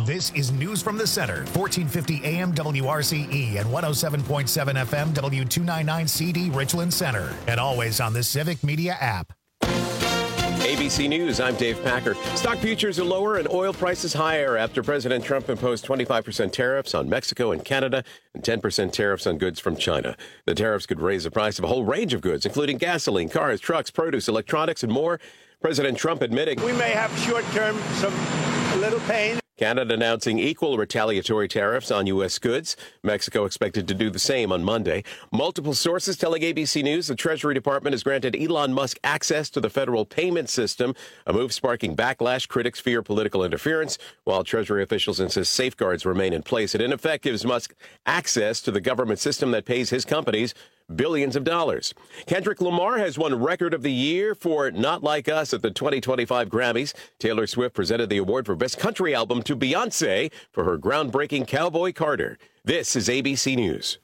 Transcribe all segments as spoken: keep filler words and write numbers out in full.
This is News from the Center, fourteen fifty A M W R C E and one oh seven point seven F M W two ninety-nine C D Richland Center. And always on the Civic Media app. A B C News, I'm Dave Packer. Stock futures are lower and oil prices higher after President Trump imposed twenty-five percent tariffs on Mexico and Canada and ten percent tariffs on goods from China. The tariffs could raise the price of a whole range of goods, including gasoline, cars, trucks, produce, electronics, and more. President Trump admitting we may have short-term some a little pain. Canada announcing equal retaliatory tariffs on U S goods. Mexico expected to do the same on Monday. Multiple sources telling A B C News the Treasury Department has granted Elon Musk access to the federal payment system, a move sparking backlash. Critics fear political interference, while Treasury officials insist safeguards remain in place. It, in effect, gives Musk access to the government system that pays his companies billions of dollars. Kendrick Lamar has won Record of the Year for Not Like Us at the twenty twenty-five Grammys. Taylor Swift presented the award for Best Country Album to Beyoncé for her groundbreaking Cowboy Carter. This is A B C News.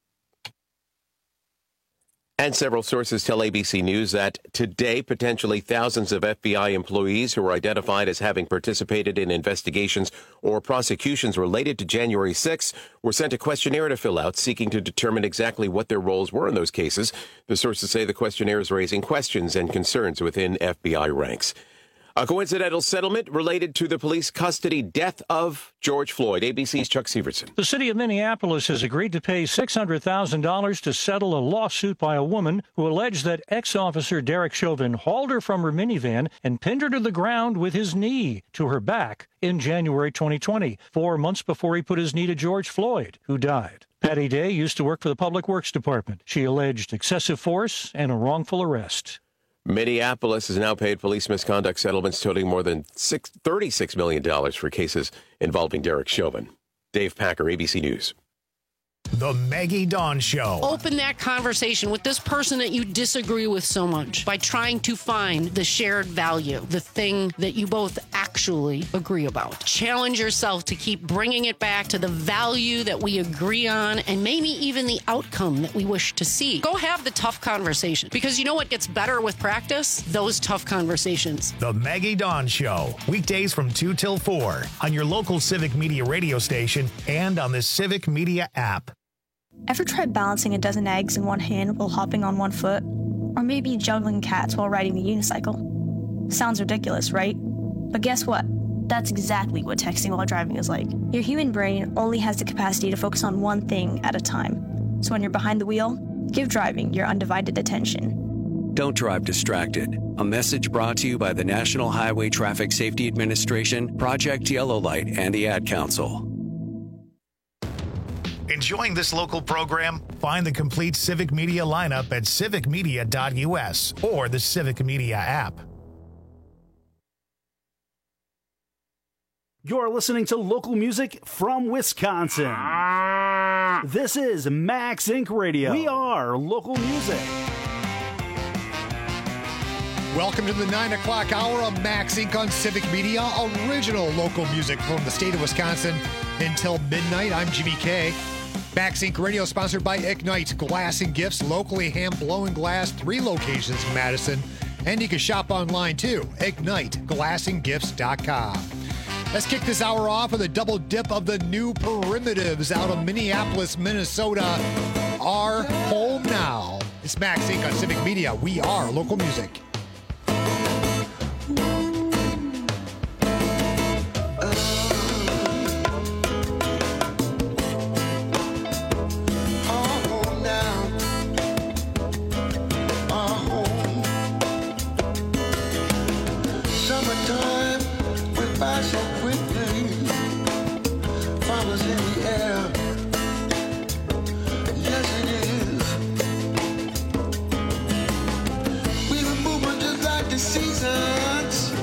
And several sources tell A B C News that today, potentially thousands of F B I employees who were identified as having participated in investigations or prosecutions related to January sixth were sent a questionnaire to fill out, seeking to determine exactly what their roles were in those cases. The sources say the questionnaire is raising questions and concerns within F B I ranks. A coincidental settlement related to the police custody death of George Floyd. A B C's Chuck Severson. The city of Minneapolis has agreed to pay six hundred thousand dollars to settle a lawsuit by a woman who alleged that ex-officer Derek Chauvin hauled her from her minivan and pinned her to the ground with his knee to her back in January twenty twenty, four months before he put his knee to George Floyd, who died. Patty Day used to work for the Public Works Department. She alleged excessive force and a wrongful arrest. Minneapolis has now paid police misconduct settlements totaling more than thirty-six million dollars for cases involving Derek Chauvin. Dave Packer, A B C News. The Maggie Dawn Show. Open that conversation with this person that you disagree with so much by trying to find the shared value, the thing that you both actually agree about. Challenge yourself to keep bringing it back to the value that we agree on and maybe even the outcome that we wish to see. Go have the tough conversation, because you know what gets better with practice? Those tough conversations. The Maggie Dawn Show. Weekdays from two till four on your local Civic Media radio station and on the Civic Media app. Ever tried balancing a dozen eggs in one hand while hopping on one foot? Or maybe juggling cats while riding the unicycle? Sounds ridiculous, right? But guess what? That's exactly what texting while driving is like. Your human brain only has the capacity to focus on one thing at a time. So when you're behind the wheel, give driving your undivided attention. Don't drive distracted. A message brought to you by the National Highway Traffic Safety Administration, Project Yellow Light, and the Ad Council. Enjoying this local program? Find the complete Civic Media lineup at civic media dot U S or the Civic Media app. You're listening to local music from Wisconsin. This is Max Inc Radio. We are local music. Welcome to the nine o'clock hour of Max Incorporated on Civic Media, original local music from the state of Wisconsin until midnight. I'm Jimmy K. Max Incorporated Radio sponsored by Ignite Glass and Gifts, locally hand-blown glass, three locations in Madison. And you can shop online too, ignite glass and gifts dot com. Let's kick this hour off with a double dip of the new Primitives out of Minneapolis, Minnesota. Our home now. It's Max Incorporated on Civic Media. We are local music. Seasons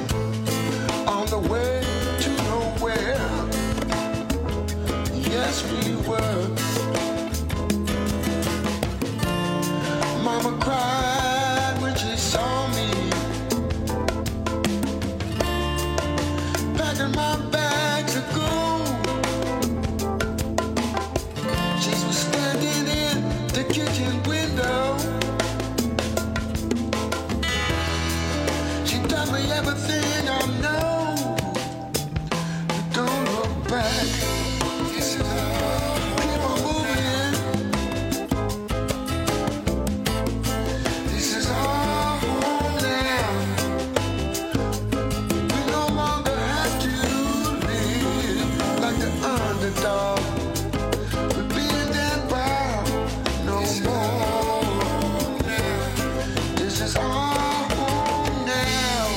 underdog. We're being that proud no more. This is our home now.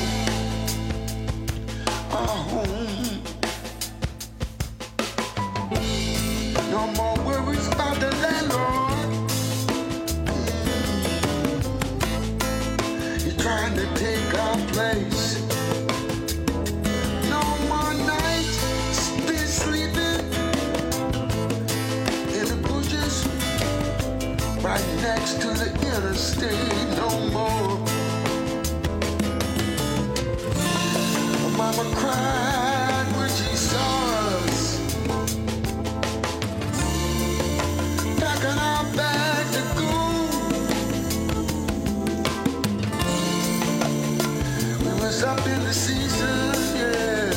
Our home. No more worries about the landlord. He's trying to take our place. No more nights spent sleeping in the bushes right next to the interstate. No more. Mama cried when she saw us packing our bag to go. We was up in the season, yeah.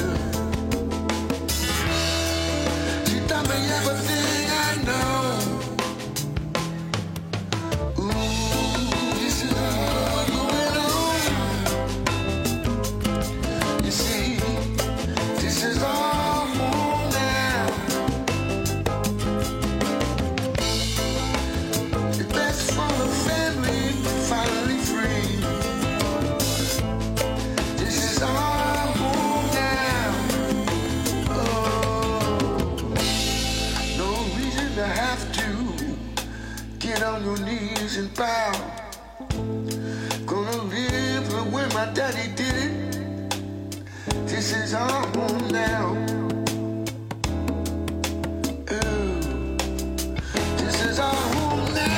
She taught me everything I know. Ooh, this is all going on. You see, this is our home now. The best for the family, finally free. This is our home now. Oh, no reason to have to get on your knees and bow. Gonna live the way my daddy did it. This is our home now. Oh, this is our home now.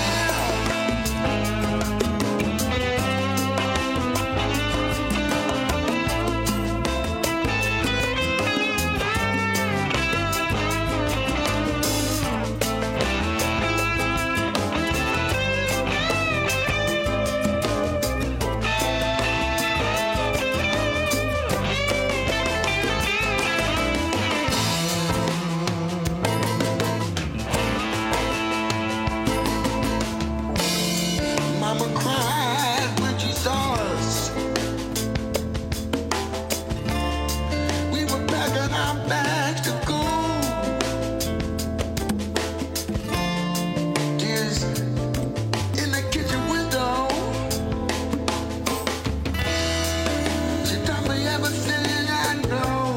Mama cried when she saw us. We were packing our bags to go. Tears in the kitchen window. She taught me everything I know.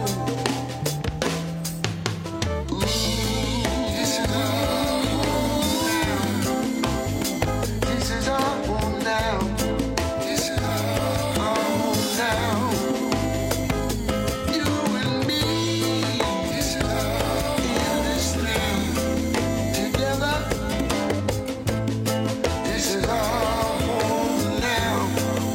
Ooh, this is our home now. This is our home now. This is our home now. You and me. This is our in this thing together. This is our home now.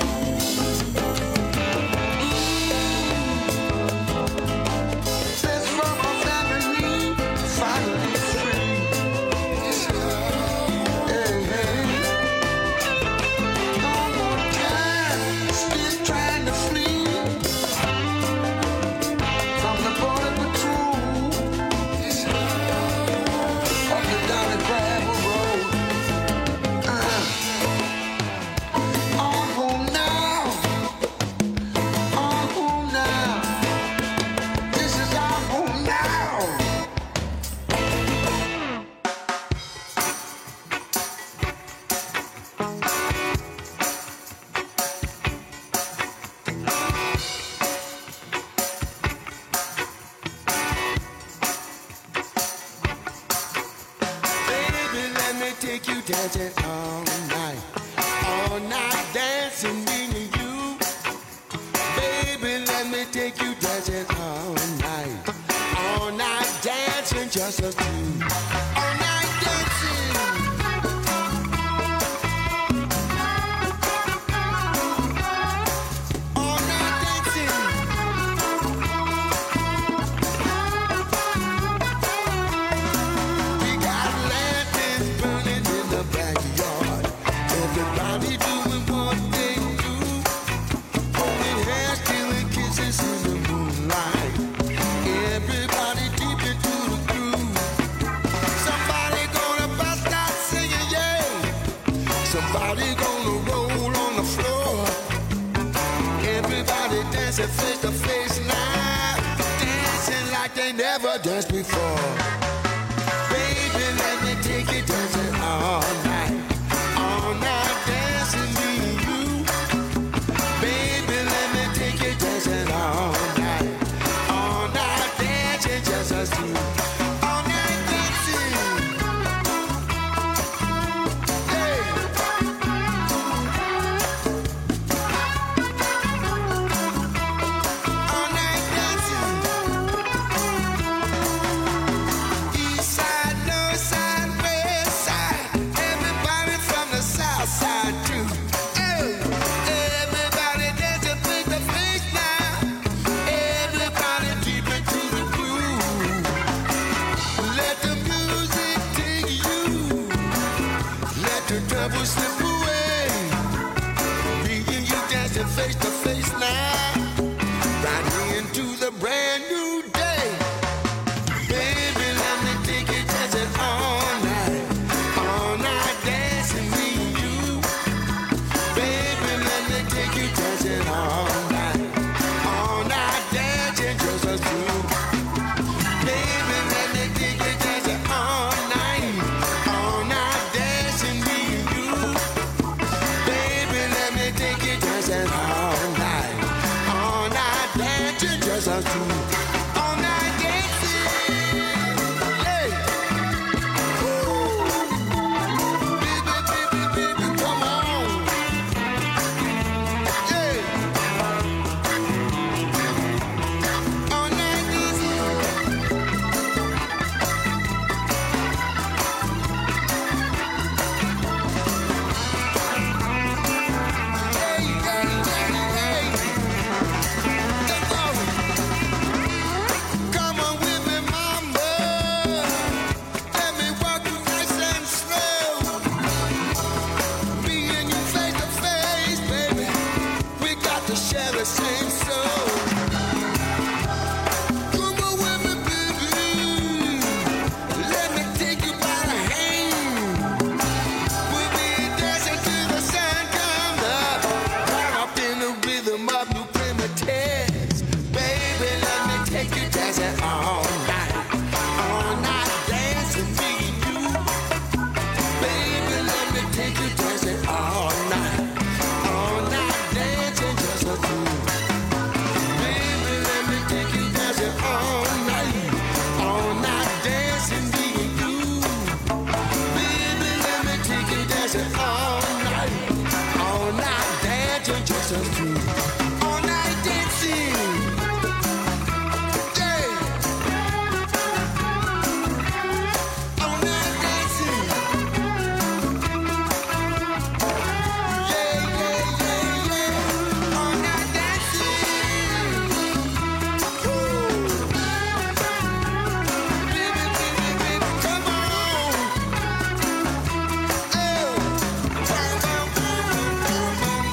Best from our family, finally free. This is our hey, hey. No more time spent trying to flee from the border patrol. This is up and down the gravel road. Uh, our home now. Our home now. This is our home now. Baby, let me take you dancing all night. All night dancing, me and you. Baby, let me take you dancing all night. All night dancing, just us two. All night dancing. All night dancing. We got lanterns burning in the backyard. Everybody doing what they do. Holding hands, stealing kisses in the moonlight. Everybody deep into the groove. Somebody gonna bust out singing, yeah. Somebody gonna roll on the floor. Everybody dancing face to face now. Dancing like they ain't never danced before. Baby, let me take you dancing all night. All night dancing me and you. Baby, let me take you dancing all night. All night dancing just us two. All night dancing. Hey. All night dancing. East side, north side, west side. Everybody from the south side too. Hey. Everybody dancing with the face now. Everybody deep into the groove. Let the music take you. Let the trouble slip away. Me and you dancing face to face now. Right into the brand new day. Baby, let me take you dancing all night. All night dancing me and you. Baby, let me take you dancing all night. All night dancing just us two. Baby, let me take you dancing all night. All night dancing me and you. Baby, let me take you dancing all night. All night dancing just us two. All night dancing. Hey. Woo. Baby, baby, baby, come on. Hey. All night dancing. Hey, hey, hey, hey. Let's go. Come on with me, mama. Let me walk you nice and slow. Me and you face to face, baby. We got to share the same soul. Come on with me, baby. Let me take you by the hand. We'll be dancing till the sun comes up. Caught up in the rhythm of new primitives. Baby, let me take you dancing all night. All night dancing me and you. Baby, let me take you dancing all night. All night dancing just us two. Baby, let me take you dancing all night. All night dancing me and you. Baby, let me take you dancing all night. All night dancing just us two. All night dancing. Yeah. All night dancing. Yeah, yeah, yeah, yeah. All night dancing. Woo. Baby, baby, baby, come on. Oh. Bum, bum, bum, bum, bum,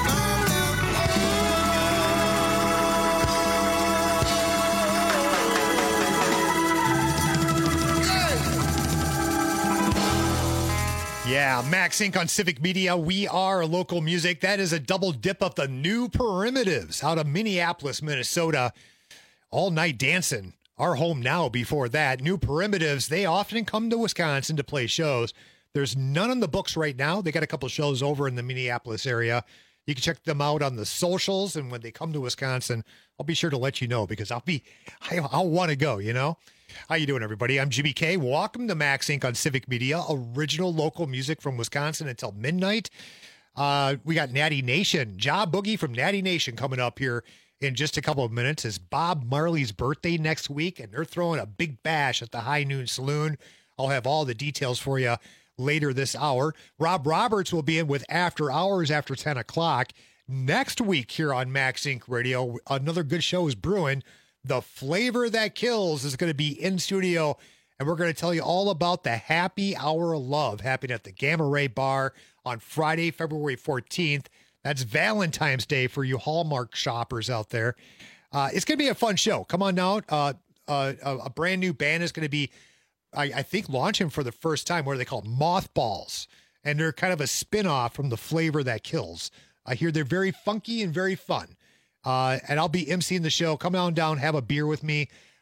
Yeah, Max Inc on Civic Media. We are local music. That is a double dip of the New Primitives out of Minneapolis, Minnesota. All night dancing. Our home now before that. New Primitives, they often come to Wisconsin to play shows. There's none on the books right now. They got a couple shows over in the Minneapolis area. You can check them out on the socials. And when they come to Wisconsin, I'll be sure to let you know because I'll be, I, I'll want to go, you know? How you doing, everybody? I'm Jimmy K. Welcome to Max Inc on Civic Media, original local music from Wisconsin until midnight. Uh, we got Natty Nation, Ja Boogie from Natty Nation coming up here in just a couple of minutes. It's Bob Marley's birthday next week, and they're throwing a big bash at the High Noon Saloon. I'll have all the details for you later this hour. Rob Roberts will be in with After Hours after ten o'clock. Next week here on Max Inc Radio, another good show is brewing. The Flavor That Kills is going to be in studio, and we're going to tell you all about the Happy Hour of Love happening at the Gamma Ray Bar on Friday, February fourteenth. That's Valentine's Day for you Hallmark shoppers out there. Uh, it's going to be a fun show. Come on out. Uh, uh, a, a brand new band is going to be, I, I think, launching for the first time. What are they called? Mothballs. And they're kind of a spin-off from the Flavor That Kills. I hear they're very funky and very fun. Uh, and I'll be emceeing the show. Come on down, have a beer with me.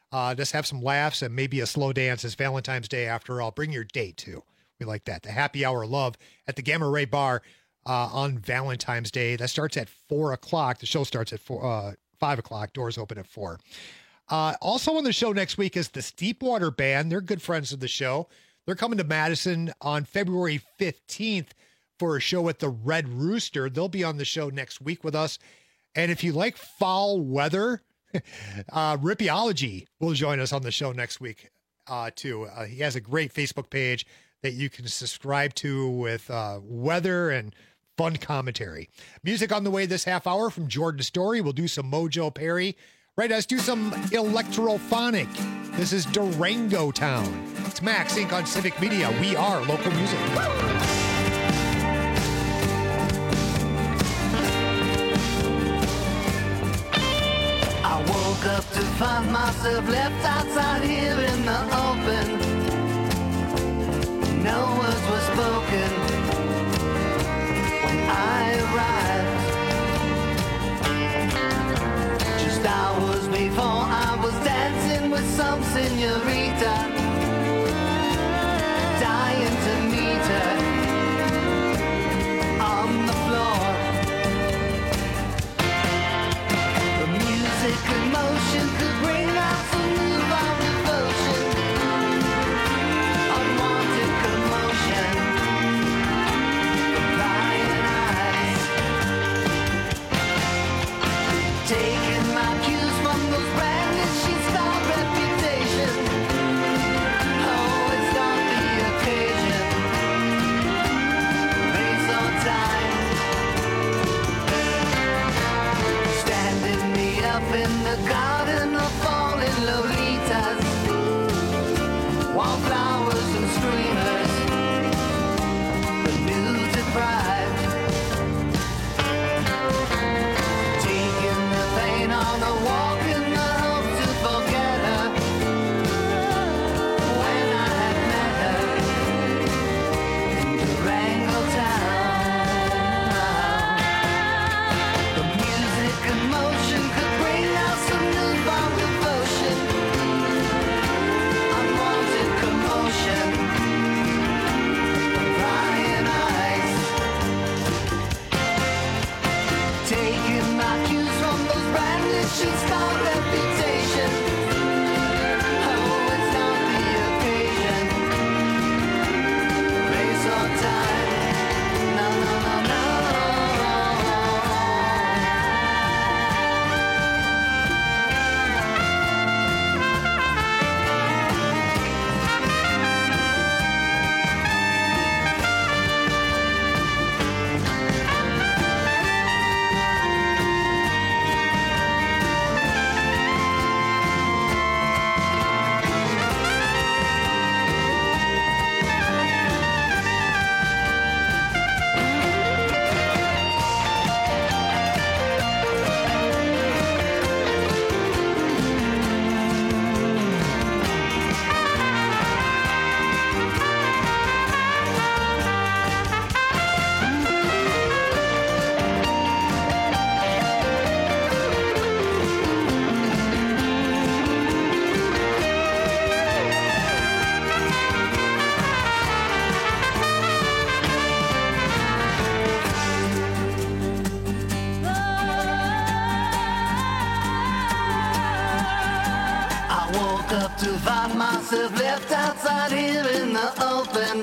Uh, just have some laughs and maybe a slow dance. It's Valentine's Day after all. Bring your date too. We like that. The happy hour love at the Gamma Ray Bar uh, on Valentine's Day. That starts at four o'clock. The show starts at four, uh, five o'clock. Doors open at four. Uh, also on the show next week is the Steepwater Band. They're good friends of the show. They're coming to Madison on February fifteenth for a show at the Red Rooster. They'll be on the show next week with us. And if you like foul weather, uh, Ripyology will join us on the show next week uh, too. Uh, he has a great Facebook page that you can subscribe to with uh, weather and fun commentary. Music on the way this half hour from Jordan Story. We'll do some Mojo Perry. Right, let's do some electrophonic. This is Durango Town. It's Max Inc on Civic Media. We are local music. I woke up to find myself left outside here in the open. No words were spoken when I arrived. Just hours before I was dancing with some señorita, dying to meet her on the floor. The music and motion could bring out some newfound devotion, unwanted commotion, prying eyes, taking my cues from those branded she's got reputation. Oh, it's not the occasion, race on time, standing me up in the garden of falling lolitas, wallflowers and streamers, the news deprived, taking the pain on a walk in the hope to forget her. When I had met her in Durango Town, the music and motion could bring out some newfound devotion, unwanted commotion, prying eyes, taking my cues from those branded she's got reputation. Oh, it's not the occasion, race on time. No, no, no, no. I woke up to find myself left outside here in the open.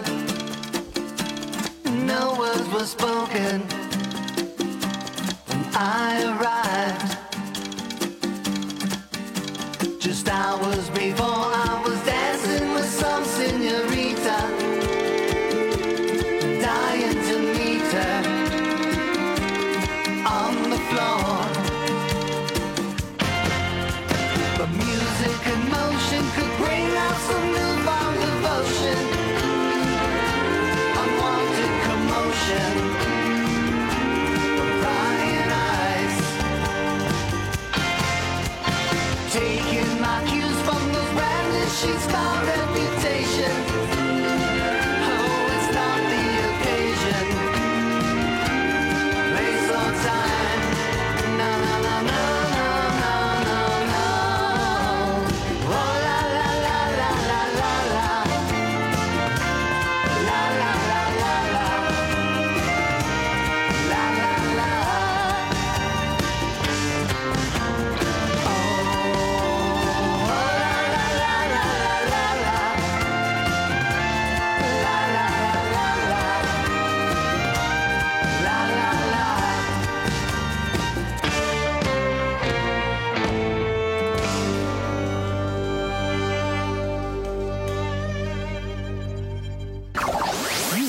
No words were spoken when I arrived. Just hours before I was dancing with some señorita, dying to meet her on the floor. The music and motion could bring out some newfound devotion, unwanted commotion, prying eyes, taking my cues from those brand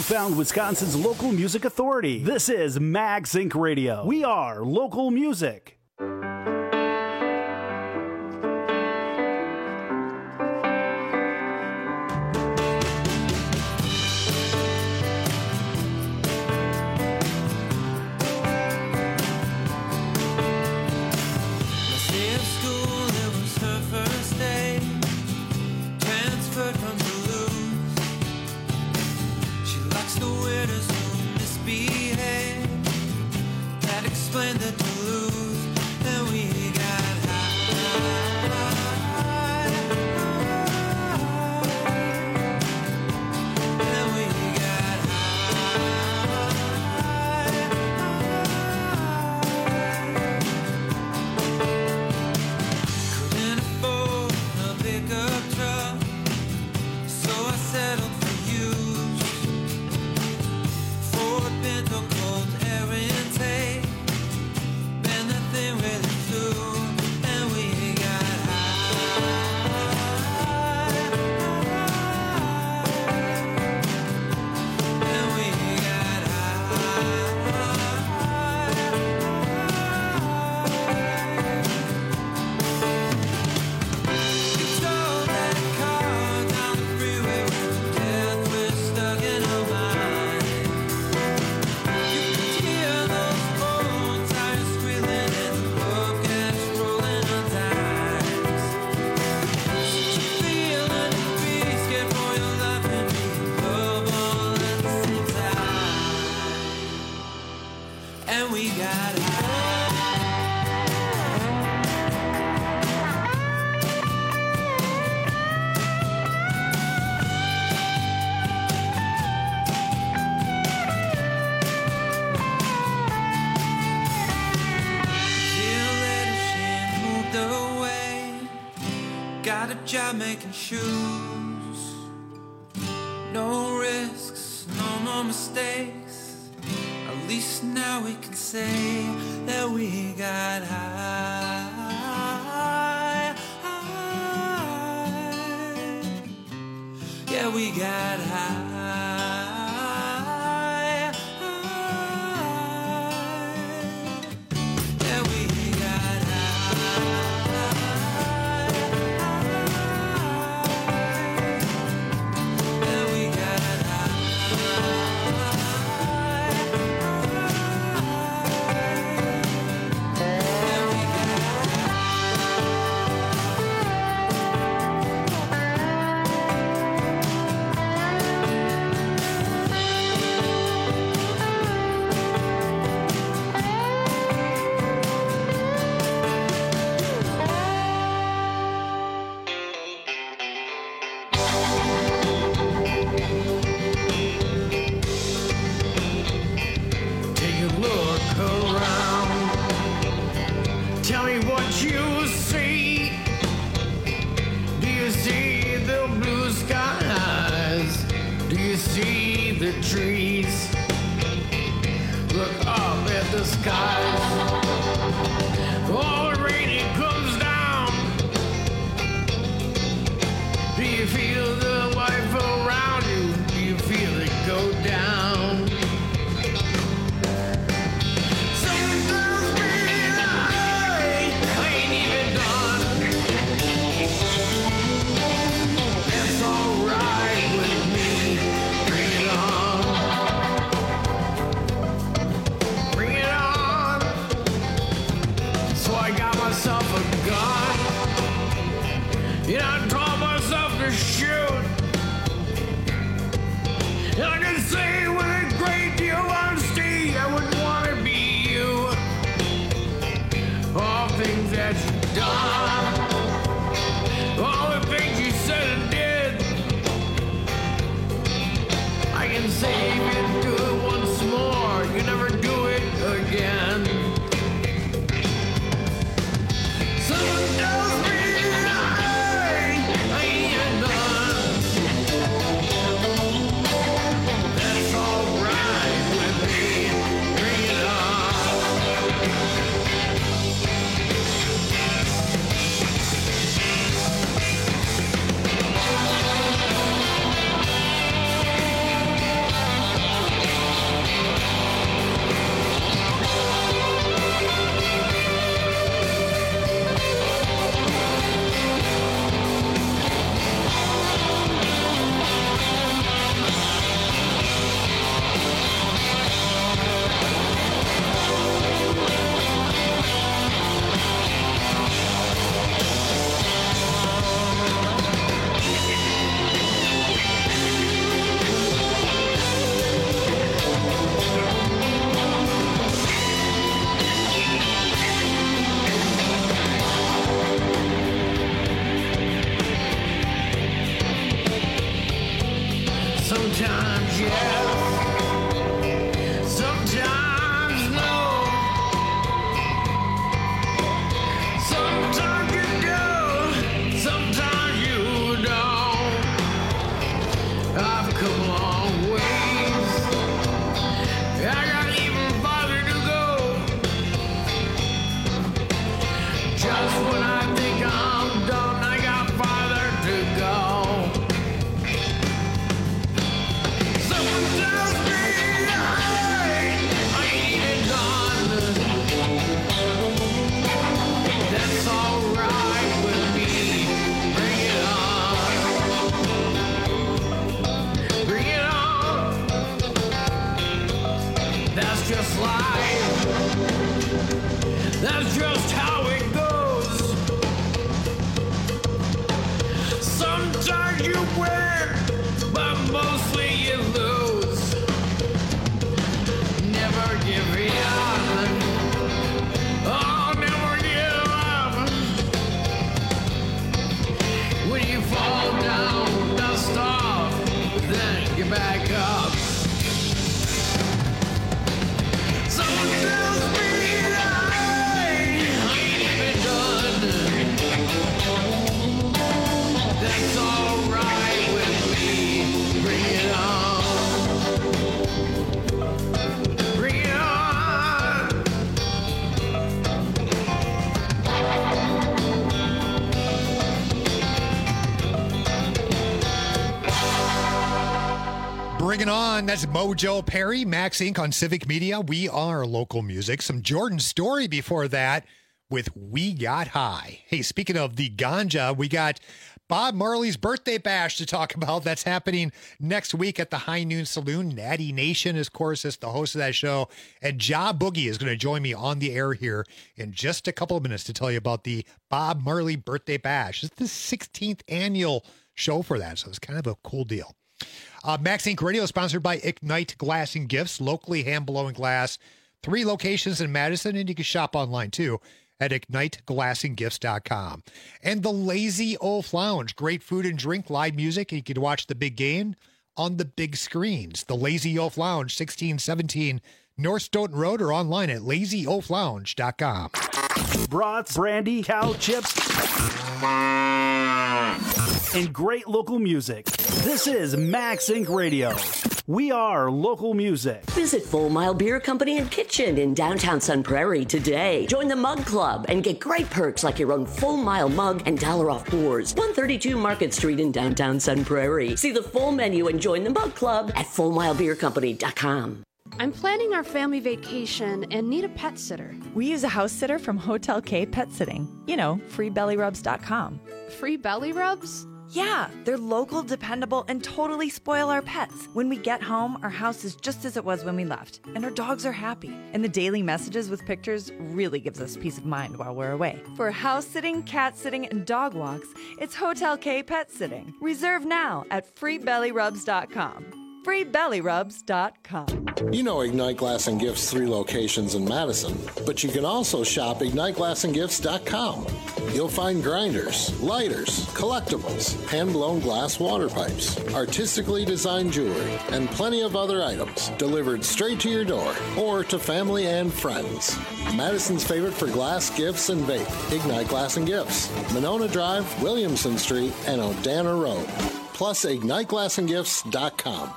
found Wisconsin's local music authority. This is Max Incorporated. Radio. We are local music. Job making shoes, no risks, no more mistakes. At least now we can say that we got high, high. Yeah, we got high. Bring it on. Sometimes yes, sometimes no. Sometimes you do, sometimes you don't. I've come a long ways. I got even farther to go. Just when I think I'm done, I got farther to go. Someone tells me I ain't even done. That's alright with me. Bring it on. Bring it on. That's just life. That's just how it goes. Sometimes you win, but mostly you lose. Never give in. Oh, never give up. When you fall down, dust off, then get back up. Someone tells me I ain't even done. That's alright with me. Bring it on. Bring it on. Bring it on. That's Mojo Perry, Max Incorporated on Civic Media. We are local music. Some Jordan Story before that with We Got High. Hey, speaking of the ganja, we got Bob Marley's birthday bash to talk about. That's happening next week at the High Noon Saloon. Natty Nation, of course, is the host of that show. And Ja Boogie is going to join me on the air here in just a couple of minutes to tell you about the Bob Marley birthday bash. It's the sixteenth annual show for that, so it's kind of a cool deal. Uh, Max Incorporated Radio is sponsored by Ignite Glass and Gifts, locally hand-blowing glass. Three locations in Madison, and you can shop online, too, at ignite glass and gifts dot com. And the Lazy Oaf Lounge, great food and drink, live music, and you can watch the big game on the big screens. The Lazy Oaf Lounge, sixteen seventeen North Stoughton Road, or online at lazy oaf lounge dot com. Brats, brandy, cow chips, and great local music. This is Max Incorporated Radio. We are local music. Visit Full Mile Beer Company and Kitchen in downtown Sun Prairie today. Join the Mug Club and get great perks like your own Full Mile mug and dollar off pours. one thirty-two Market Street in downtown Sun Prairie. See the full menu and join the Mug Club at full mile beer company dot com. I'm planning our family vacation and need a pet sitter. We use a house sitter from Hotel K Pet Sitting. You know, free belly rubs dot com. Free belly rubs? Yeah, they're local, dependable, and totally spoil our pets. When we get home, our house is just as it was when we left, and our dogs are happy. And the daily messages with pictures really gives us peace of mind while we're away. For house sitting, cat sitting, and dog walks, it's Hotel K Pet Sitting. Reserve now at free belly rubs dot com. free belly rubs dot com. You know Ignite Glass and Gifts' three locations in Madison, but you can also shop ignite glass and gifts dot com. You'll find grinders, lighters, collectibles, hand-blown glass water pipes, artistically designed jewelry, and plenty of other items delivered straight to your door or to family and friends. Madison's favorite for glass, gifts, and vape, Ignite Glass and Gifts, Monona Drive, Williamson Street, and Odana Road. Plus ignite glass and gifts dot com.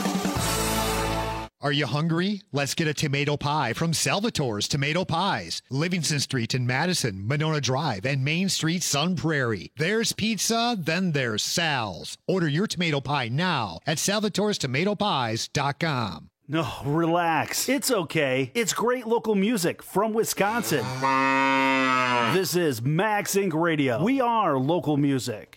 Are you hungry? Let's get a tomato pie from Salvatore's Tomato Pies. Livingston Street in Madison, Monona Drive, and Main Street, Sun Prairie. There's pizza, then there's Sal's. Order your tomato pie now at salvatores tomato pies dot com. No, relax. It's okay. It's great local music from Wisconsin. This is Max Incorporated Radio. We are local music.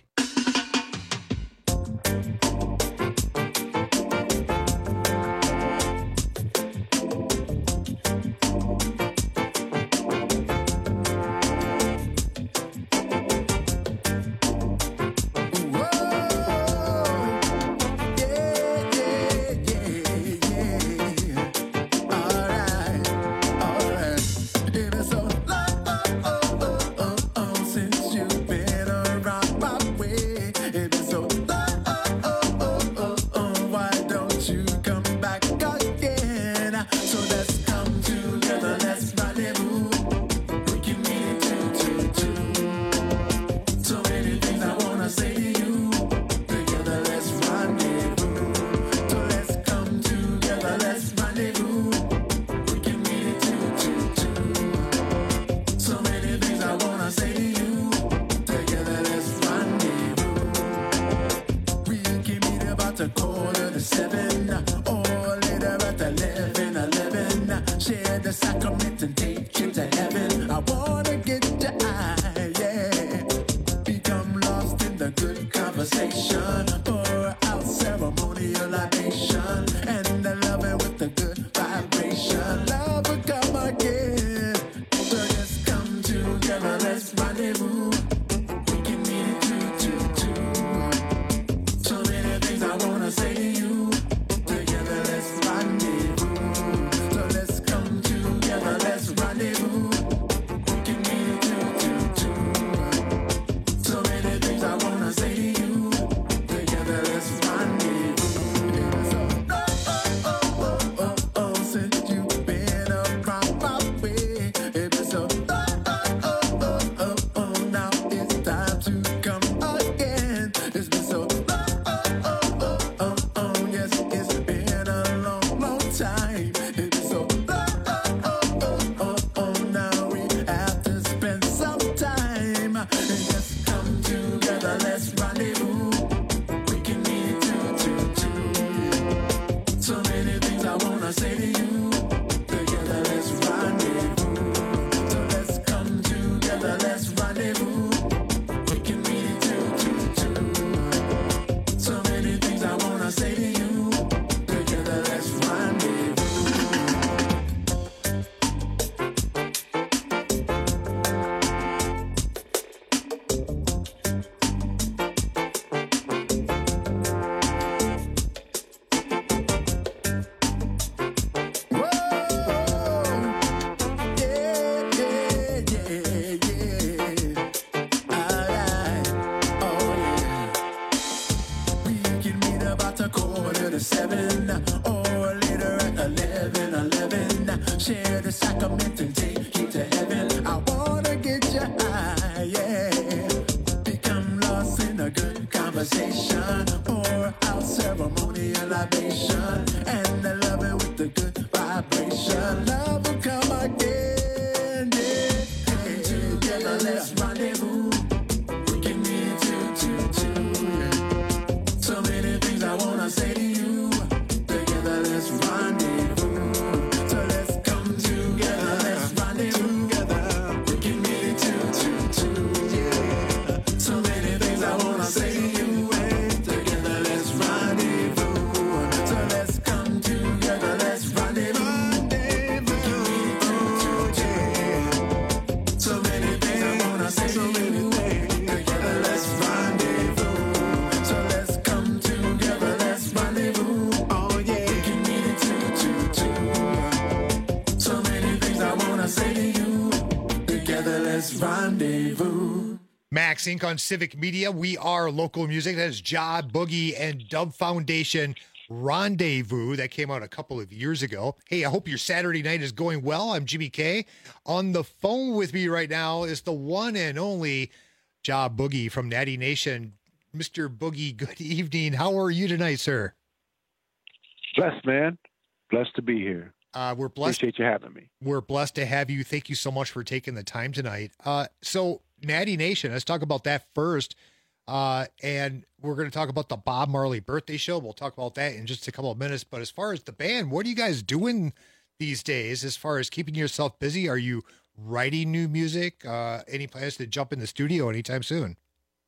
Since you've been around my way. about a quarter to seven, or later at eleven, eleven. Share the sacrament and take you to heaven. I wanna get your eye, yeah. Become lost in the good conversation. Pour out ceremonial libation, and I love it with the good vibration. Love will come again. So let's come together, let's rendezvous. We can meet two, two, two. So many things I wanna say to you. Together, let's rendezvous. So let's come together, let's rendezvous. We can meet two, two, two. So many things I wanna say to you. Together, let's rendezvous. Oh, oh, oh, oh, oh, oh, since you've been around my way, it's so oh, oh, oh, oh, oh, oh, now it's time to come again. It's been so oh, oh, oh, oh, oh, oh, yes, it's been a long, long time. It's so oh, oh, oh, oh, oh, oh, now we have to spend some time. And just come together, let's rendezvous. We can meet two, two, two. So many things I wanna say to you. Together, let's rendezvous. So let's come together, let's rendezvous. We can meet two, two, two. So many things I wanna say to you. Together, let's rendezvous. Yeah, yeah, yeah, yeah. Alright, oh yeah. We can meet about a quarter to seven, or later at eleven, eleven. Share the sacrament and take you to heaven. I wanna get your eye, yeah. Become lost in a good conversation. Pour out ceremonial libation, and I love it with the good vibration. Love will come again, yeah. Come together, let's rendezvous. We can meet two, two, two, yeah. So many things I wanna say to you. Together, let's rendezvous. So let's come together, let's rendezvous. We can meet two, two, two, yeah. So many things I wanna say to you. eh. Together, let's rendezvous. So let's come together, let's rendezvous. We can meet two, two, two, yeah. So many things I wanna say to you. Together, let's rendezvous. So let's come together, let's rendezvous. Oh yeah, we can meet two, two, two. So many things I wanna say to you. Together, let's rendezvous. Max Incorporated on Civic Media. We are local music. That is Ja Boogie and Dub Foundation Rendezvous. That came out a couple of years ago. Hey, I hope your Saturday night is going well. I'm Jimmy K. On the phone with me right now is the one and only Ja Boogie from Natty Nation. Mister Boogie, good evening. How are you tonight, sir? Blessed, man. Blessed to be here. Uh, we're blessed. Appreciate you having me. We're blessed to have you. Thank you so much for taking the time tonight. Uh, so, Natty Nation, let's talk about that first. Uh, and we're going to talk about the Bob Marley birthday show. We'll talk about that in just a couple of minutes. But as far as the band, what are you guys doing these days as far as keeping yourself busy? Are you writing new music? Uh, any plans to jump in the studio anytime soon?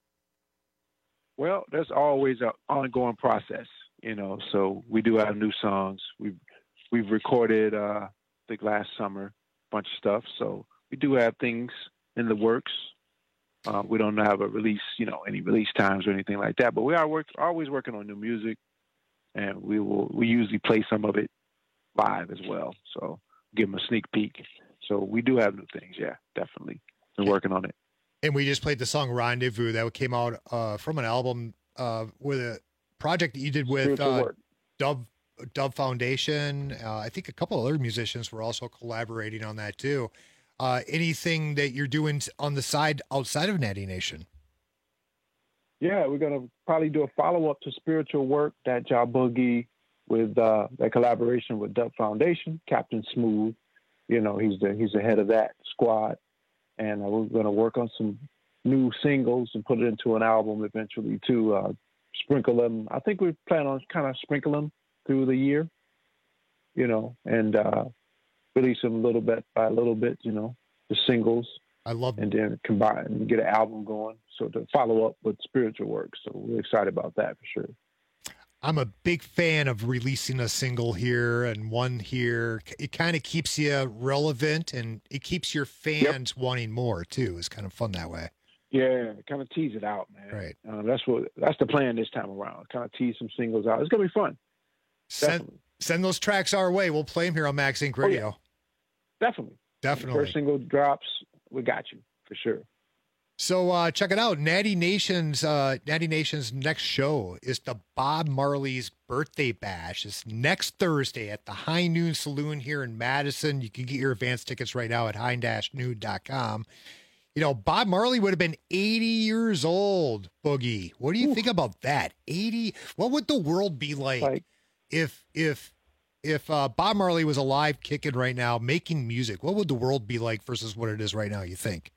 Well, there's always an ongoing process, you know. So we do have new songs. We've we've recorded uh, I think last summer a bunch of stuff. So we do have things in the works. Uh, we don't have a release, you know, any release times or anything like that. But we are work, always working on new music, and we will we usually play some of it live as well. So give them a sneak peek. So we do have new things. Yeah, definitely. Been working on it. And we just played the song Rendezvous that came out uh, from an album uh, with a project that you did with uh, Dub, Dub Foundation. Uh, I think a couple other musicians were also collaborating on that too. Uh, anything that you're doing on the side outside of Natty Nation? Yeah, we're going to probably do a follow-up to Spiritual Work, that Ja Boogie with uh, that collaboration with Dub Foundation, Captain Smooth. You know, he's the, he's the head of that squad. And uh, we're going to work on some new singles and put it into an album eventually too. Uh, sprinkle them. I think we plan on kind of sprinkle them through the year, you know, and uh, release them a little bit by a little bit, you know, the singles. I love and then combine and get an album going. So to follow up with spiritual work. So we're excited about that for sure. I'm a big fan of releasing a single here and one here. It kind of keeps you relevant and it keeps your fans yep. wanting more too. It's kind of fun that way. Yeah, kind of tease it out, man. Right. Uh, that's what that's the plan this time around. Kind of tease some singles out. It's gonna be fun. Send send those tracks our way. We'll play them here on Max Inc Radio. Oh, yeah. Definitely. Definitely. First single drops, we got you for sure. So uh, check it out. Natty Nation's uh, Natty Nation's next show is the Bob Marley's Birthday Bash. It's next Thursday at the High Noon Saloon here in Madison. You can get your advance tickets right now at high dash noon dot com. You know, Bob Marley would have been eighty years old, Boogie. What do you Ooh. think about that? eighty What would the world be like, like if if if uh, Bob Marley was alive, kicking right now, making music? What would the world be like versus what it is right now, you think?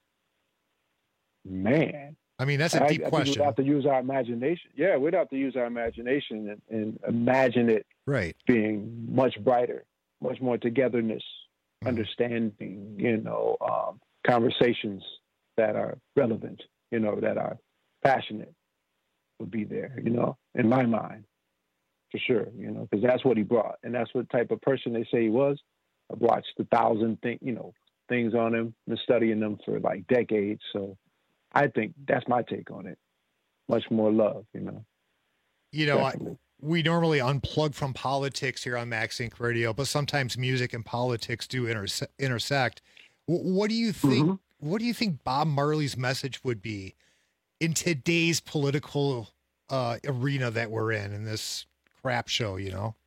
Man, I mean, that's a deep I, I question. We'd have to use our imagination. Yeah, we'd have to use our imagination and, and imagine it right being much brighter, much more togetherness, mm-hmm. understanding, you know, um, conversations that are relevant, you know, that are passionate would be there, you know, in my mind, for sure, you know, because that's what he brought. And that's what type of person they say he was. I've watched a thousand thing, you know, things on him, been studying them for like decades. So I think that's my take on it. Much more love, you know. You know, I, we normally unplug from politics here on Max Inc Radio, but sometimes music and politics do interse- intersect. W- what do you think? Mm-hmm. What do you think Bob Marley's message would be in today's political uh, arena that we're in, in this crap show? You know,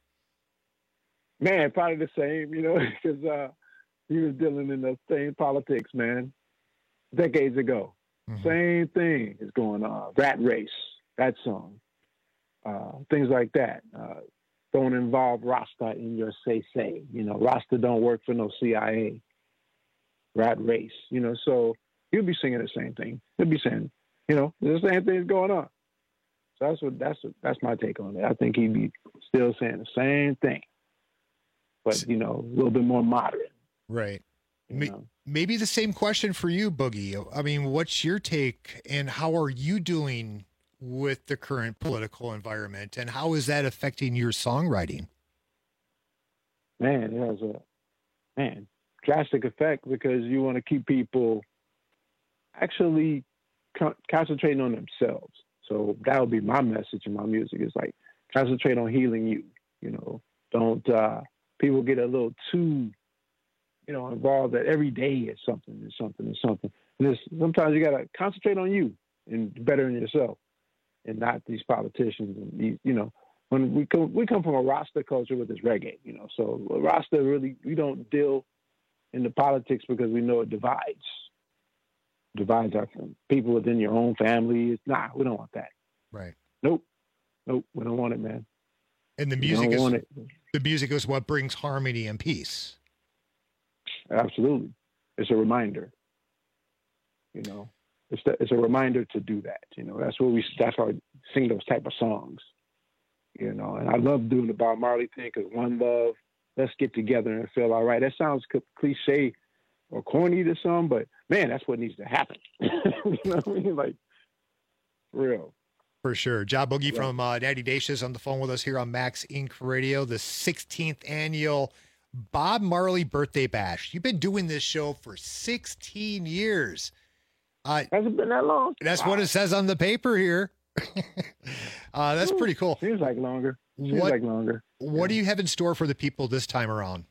man, probably the same. You know, because uh, he was dealing in the same politics, man, decades ago. Mm-hmm. Same thing is going on. Rat Race, that song. Uh, things like that. Uh, don't involve Rasta in your say-say. You know, Rasta don't work for no C I A. Rat Race. You know, so he'll be singing the same thing. He'll be saying, you know, the same thing's going on. So that's what that's what, that's my take on it. I think he'd be still saying the same thing, but you know, a little bit more moderate. Right. Maybe the same question for you, Boogie. I mean, what's your take and how are you doing with the current political environment and how is that affecting your songwriting? Man, it has a, man, drastic effect because you want to keep people actually co- concentrating on themselves. So that would be my message in my music is like, concentrate on healing you, you know, don't, uh, people get a little too, you know, involved that every day is something, is something, is something. And it's, sometimes you got to concentrate on you and better in yourself and not these politicians. And these, you know, when we come, we come from a Rasta culture with this reggae, you know, so Rasta really, we don't deal in the politics because we know it divides, divides our people within your own family. It's, nah, we don't want that. Right. Nope. Nope. We don't want it, man. And the music is, the music is what brings harmony and peace. Absolutely. It's a reminder, you know, it's the, it's a reminder to do that. You know, that's what we, that's why we sing those type of songs, you know, and I love doing the Bob Marley thing because one love, let's get together and feel all right. That sounds cliche or corny to some, but man, that's what needs to happen. You know what I mean? Like, for real. For sure. Ja Boogie yeah. from uh, Natty Nation is on the phone with us here on Max Inc Radio, the sixteenth annual Bob Marley Birthday Bash. You've been doing this show for sixteen years. Uh, Hasn't been that long. That's wow. what it says on the paper here. uh, that's Ooh, pretty cool. Seems like longer. Seems what, like longer. What yeah. do you have in store for the people this time around?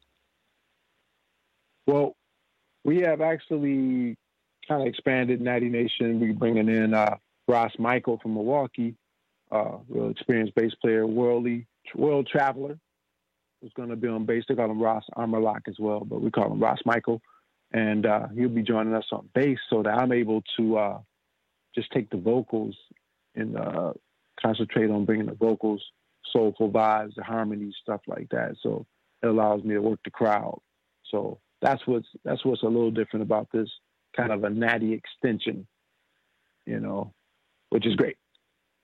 Well, we have actually kind of expanded Natty Nation. We're bringing in uh, Ross Michael from Milwaukee, uh, real experienced bass player, worldly, world traveler, who's going to be on bass. They call him Ross Armorlock as well, but we call him Ross Michael. And uh, he'll be joining us on bass so that I'm able to uh, just take the vocals and uh, concentrate on bringing the vocals, soulful vibes, the harmonies, stuff like that. So it allows me to work the crowd. So that's what's that's what's a little different about this kind of a Natty extension, you know, which is great.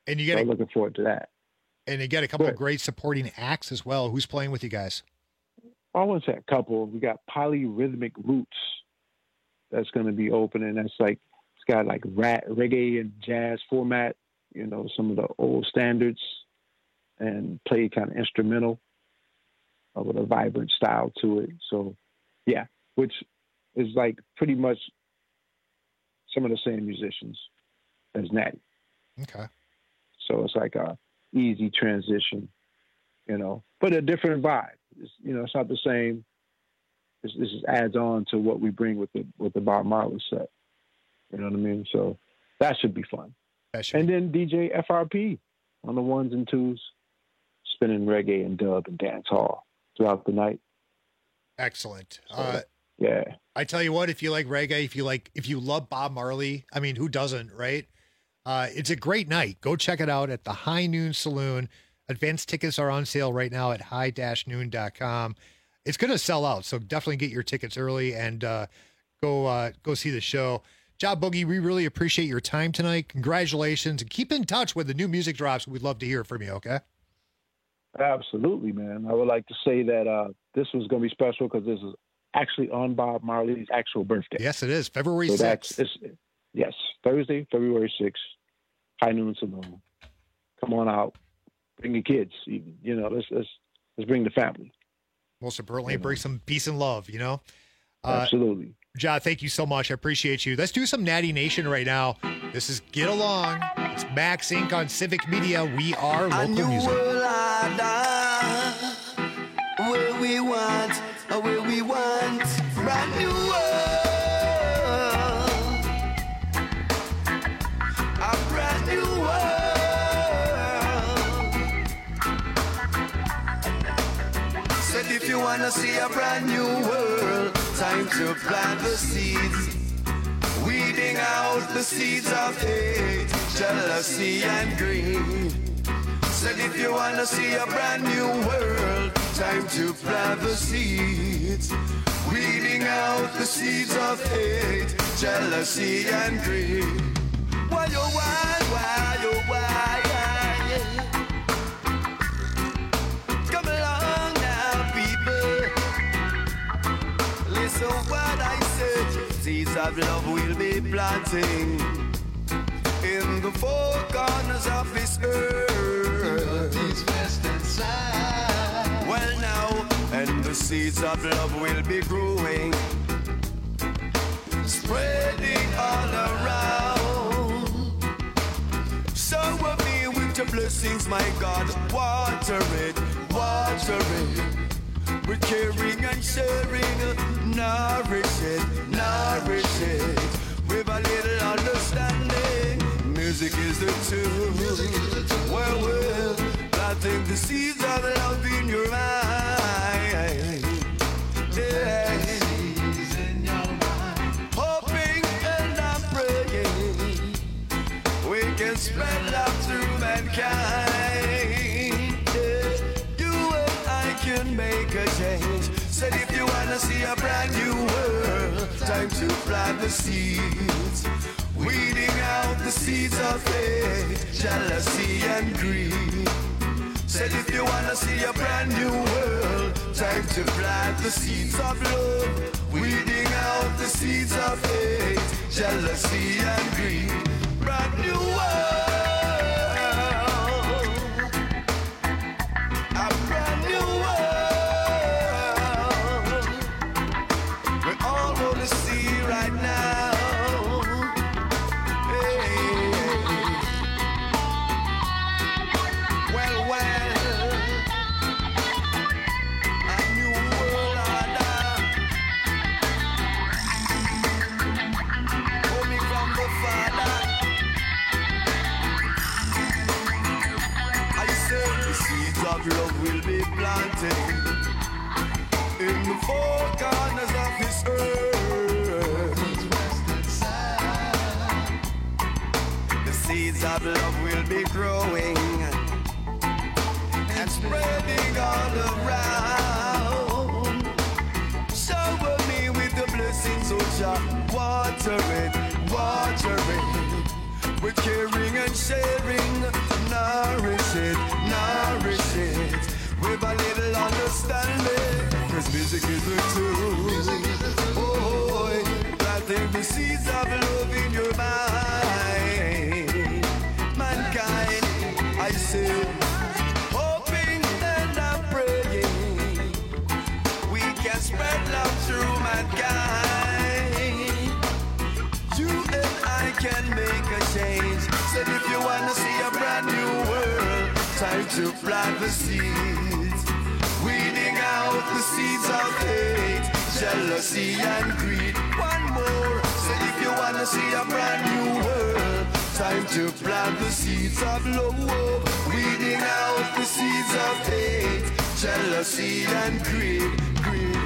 And you get so a, I'm looking forward to that. And you get a couple Good. of great supporting acts as well. Who's playing with you guys? I want to say a couple. We got Polyrhythmic Roots. That's going to be opening. That's like it's got like rat, reggae and jazz format. You know, some of the old standards, and play kind of instrumental uh, with a vibrant style to it. So, yeah, which is like pretty much some of the same musicians as Natty. Okay. So it's like a easy transition, you know, but a different vibe. It's, you know, it's not the same. It's, this just adds on to what we bring with the with the Bob Marley set. You know what I mean? So that should be fun. That should and be. then D J F R P on the ones and twos, spinning reggae and dub and dance hall throughout the night. Excellent. So, Uh, yeah. I tell you what, if you like reggae, if you like, if you love Bob Marley, I mean, who doesn't, right? Uh, it's a great night. Go check it out at the High Noon Saloon. Advanced tickets are on sale right now at high dash noon dot com. It's going to sell out, so definitely get your tickets early and uh, go uh, go see the show. Job Boogie, we really appreciate your time tonight. Congratulations, and keep in touch with the new music drops. We'd love to hear from you, okay? Absolutely, man. I would like to say that uh, this was going to be special because this is actually on Bob Marley's actual birthday. Yes, it is. February so sixth. That's, it's, yes, Thursday, February sixth, High Noon Saloon. Come on out. Bring your kids. Even, you know, let's, let's, let's bring the family. Most importantly, bring some peace and love, you know? Uh, Absolutely. Ja, thank you so much. I appreciate you. Let's do some Natty Nation right now. This is Get Along. It's Max Incorporated on Civic Media. We are local music. Where we want, where we want, brand new world, a brand new world. Said if you wanna see a brand new world, time to plant the seeds, weeding out the seeds of hate, jealousy and greed. Said if you wanna see a brand new world, time to plant the seeds, weeding out the seeds of hate, jealousy and greed. Why oh why, why oh why, come along now people, listen what I said. Seeds of love will be planting in the four corners of this earth. Is best inside. Well now, and the seeds of love will be growing, spreading all around. So with me with your blessings, my God, water it, water it, with caring and sharing, nourish it, nourish it, with a little understanding. Music is the tool. Well, well, planting the seeds of love in your mind. Yeah. Hoping and I'm praying we can spread love through mankind. Yeah. You and I can make a change. Said if you wanna see a brand new world, time to plant the seeds, weeding out the seeds of hate, jealousy and greed. Said if you wanna see a brand new world, time to plant the seeds of love, weeding out the seeds of hate, jealousy and greed. Brand new world, a brand new world, we all wanna see right now. Love will be planted in the four corners of this earth. The seeds of love will be growing and spreading all around. Shower me with the blessings, oh Jah, water it, water it, with caring and sharing, seeds of love in your mind. Mankind, I say, hoping and I'm praying we can spread love through mankind. You and I can make a change. Said if you wanna see a brand new world, time to plant the seeds. Weeding out the seeds of hate, jealousy and greed. One more. Said if you wanna see a brand new world, time to plant the seeds of love. Weeding out the seeds of hate, jealousy and greed. Greed.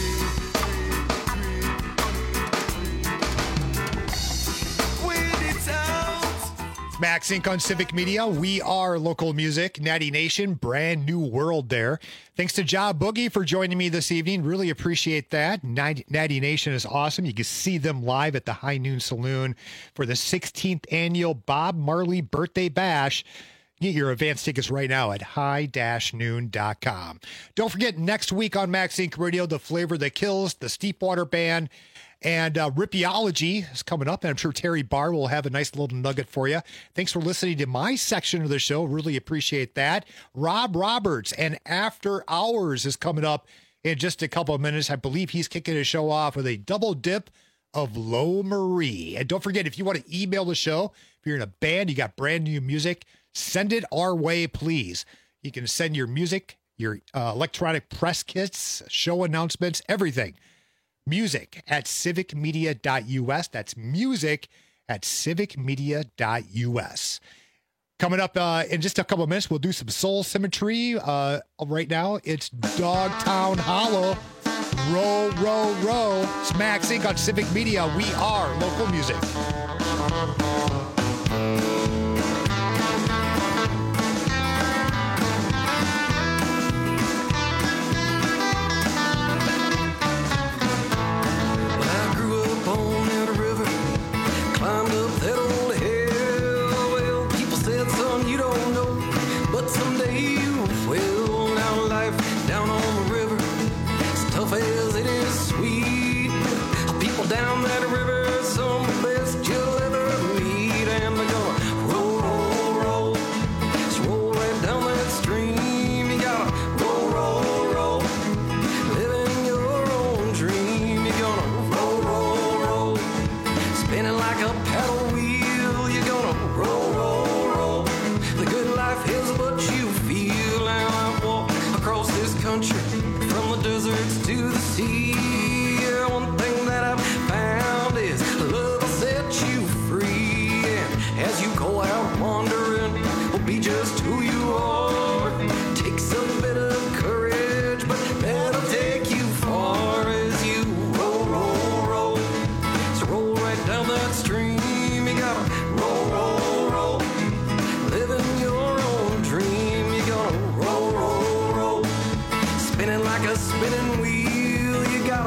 Max Inc on Civic Media. We are local music. Natty Nation, brand new world there. Thanks to Ja Boogie for joining me this evening. Really appreciate that. Natty Nation is awesome. You can see them live at the High Noon Saloon for the sixteenth annual Bob Marley Birthday Bash. Get your advance tickets right now at high dash noon dot com. Don't forget, next week on Max Inc Radio, The Flavor That Kills, the Steepwater Band, and uh, Rippiology is coming up, and I'm sure Terry Barr will have a nice little nugget for you. Thanks for listening to my section of the show. Really appreciate that. Rob Roberts and After Hours is coming up in just a couple of minutes. I believe he's kicking his show off with a double dip of Lo Marie. And don't forget, if you want to email the show, if you're in a band, you got brand new music, send it our way, please. You can send your music, your uh, electronic press kits, show announcements, everything. Music at civic media dot U S. That's music at civic media dot U S. Coming up uh, in just a couple of minutes, we'll do some Soul Symmetry. Uh, right now, it's Dogtown Hollow. Row, row, row. It's Max Inc on Civic Media. We are local music. Down that river, some of the best you'll ever meet. And they're gonna roll, roll, roll. Just roll right down that stream. You gotta roll, roll, roll. Living your own dream. You're gonna roll, roll, roll. Spinning like a paddle wheel. You're gonna roll, roll, roll. The good life is what you feel. And I walk across this country from the deserts to the sea. Yeah, one thing that I've found is love will set you free. And as you go out wandering, will be just who you are. Takes a bit of courage, but that'll take you far as you roll, roll, roll. So roll right down that stream. You gotta roll, roll, roll. Living your own dream. You gotta roll, roll, roll. Spinning like a spinning wheel. You gotta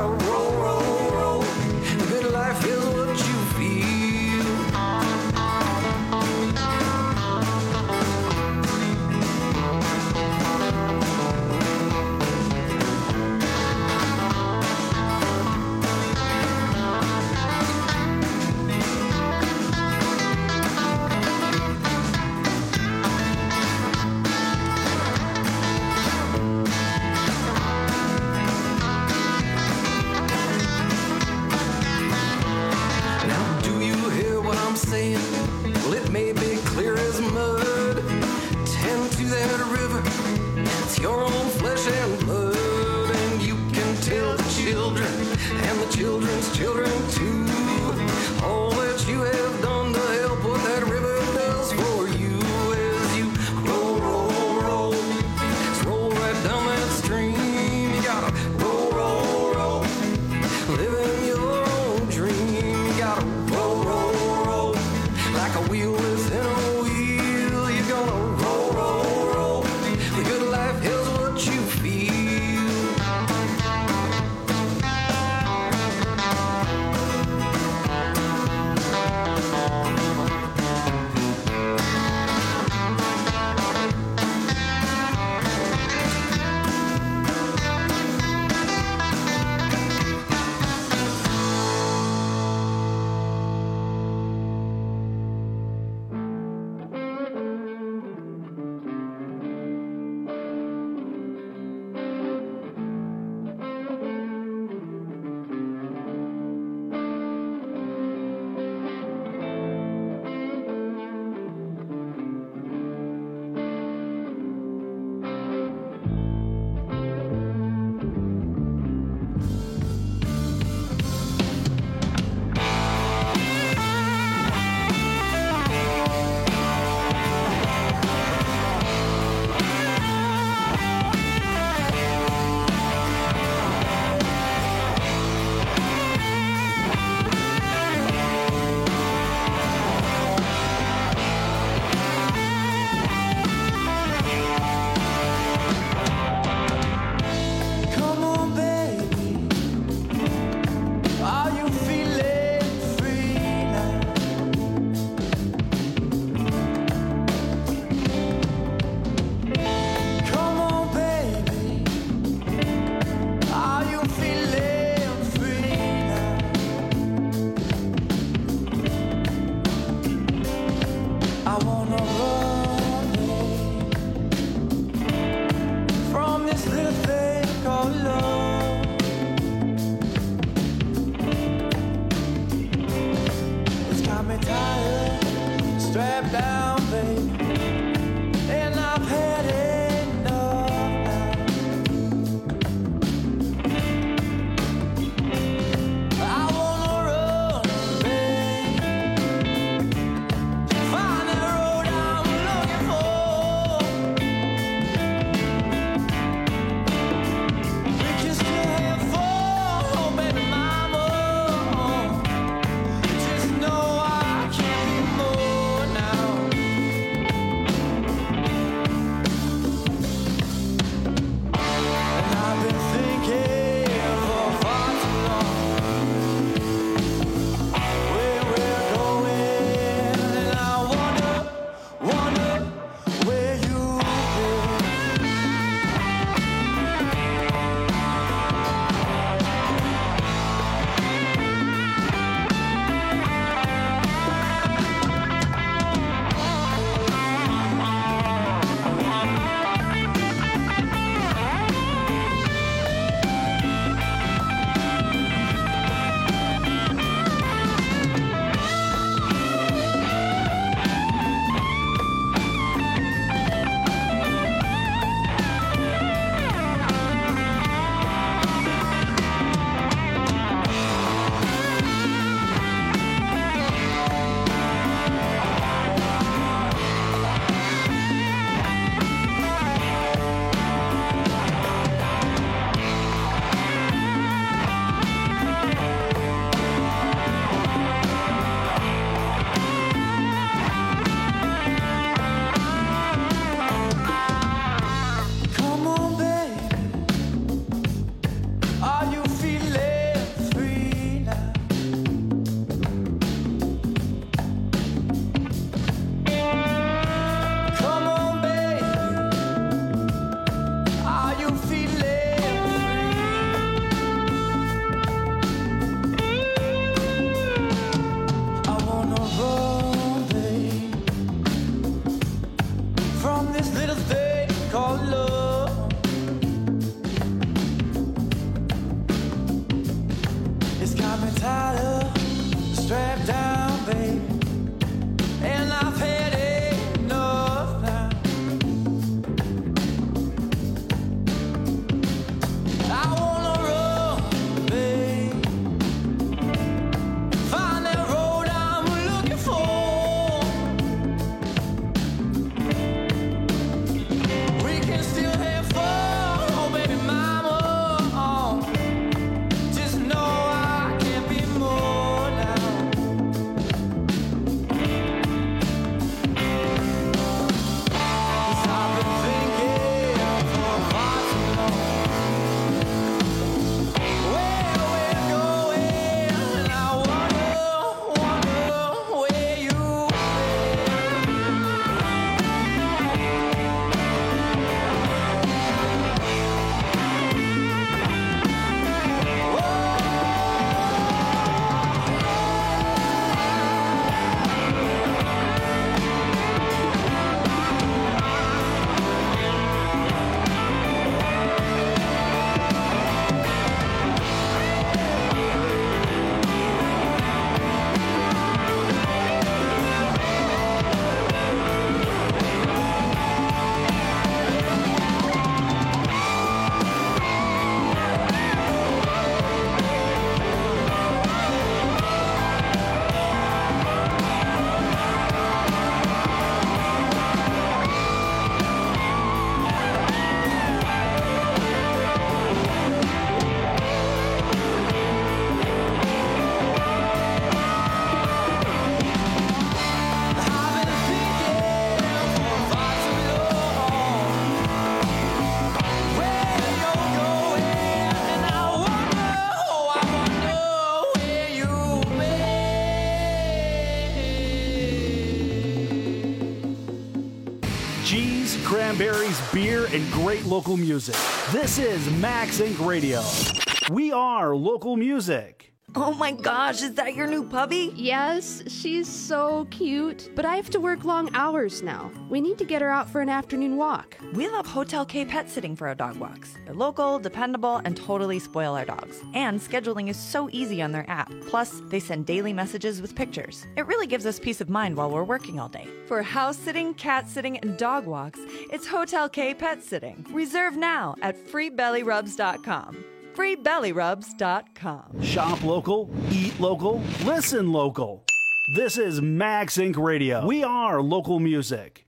berries, beer, and great local music. This is Max Inc Radio. We are local music. Oh my gosh, is that your new puppy? Yes, she's so cute. But I have to work long hours now. We need to get her out for an afternoon walk. We love Hotel K Pet Sitting for our dog walks. They're local, dependable, and totally spoil our dogs. And scheduling is so easy on their app. Plus, they send daily messages with pictures. It really gives us peace of mind while we're working all day. For house sitting, cat sitting, and dog walks, it's Hotel K Pet Sitting. Reserve now at free belly rubs dot com. free belly rubs dot com. Shop local, eat local, listen local. This is Max Inc Radio. We are local music.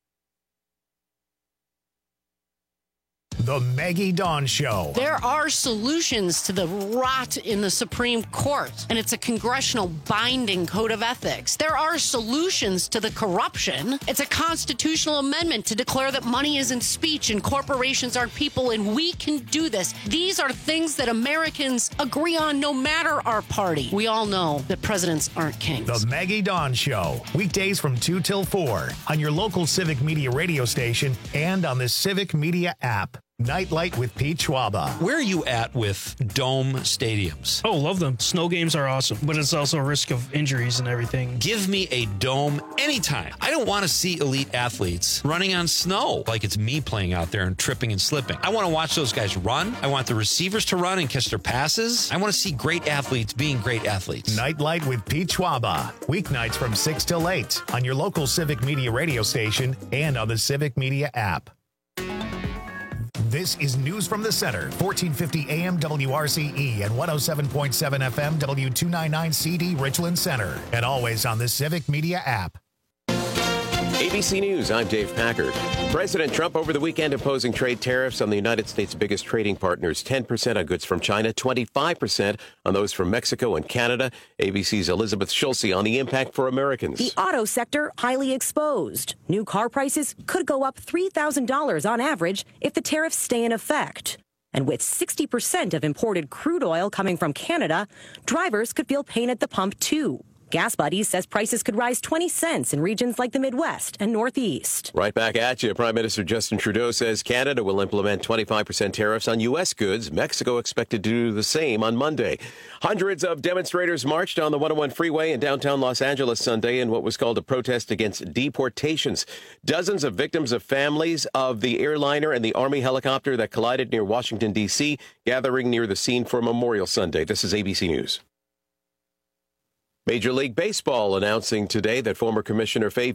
The Maggie Dawn Show. There are solutions to the rot in the Supreme Court, and it's a congressional binding code of ethics. There are solutions to the corruption. It's a constitutional amendment to declare that money isn't speech and corporations aren't people, and we can do this. These are things that Americans agree on no matter our party. We all know that presidents aren't kings. The Maggie Dawn Show. Weekdays from two till four on your local Civic Media radio station and on the Civic Media app. Nightlight with Pete Schwaba. Where are you at with dome stadiums? Oh, love them. Snow games are awesome, but it's also a risk of injuries and everything. Give me a dome anytime. I don't want to see elite athletes running on snow like it's me playing out there and tripping and slipping. I want to watch those guys run. I want the receivers to run and catch their passes. I want to see great athletes being great athletes. Nightlight with Pete Schwaba. Weeknights from six till eight on your local Civic Media radio station and on the Civic Media app. This is News from the Center, fourteen fifty A M W R C E and one oh seven point seven F M W two ninety-nine C D Richland Center, and always on the Civic Media app. A B C News, I'm Dave Packard. President Trump over the weekend imposing trade tariffs on the United States' biggest trading partners, ten percent on goods from China, twenty-five percent on those from Mexico and Canada. A B C's Elizabeth Schulze on the impact for Americans. The auto sector highly exposed. New car prices could go up three thousand dollars on average if the tariffs stay in effect. And with sixty percent of imported crude oil coming from Canada, drivers could feel pain at the pump too. Gas Buddies says prices could rise twenty cents in regions like the Midwest and Northeast. Right back at you. Prime Minister Justin Trudeau says Canada will implement twenty-five percent tariffs on U S goods. Mexico expected to do the same on Monday. Hundreds of demonstrators marched on the one oh one freeway in downtown Los Angeles Sunday in what was called a protest against deportations. Dozens of victims of families of the airliner and the Army helicopter that collided near Washington, D C, gathering near the scene for Memorial Sunday. This is A B C News. Major League Baseball announcing today that former Commissioner Fay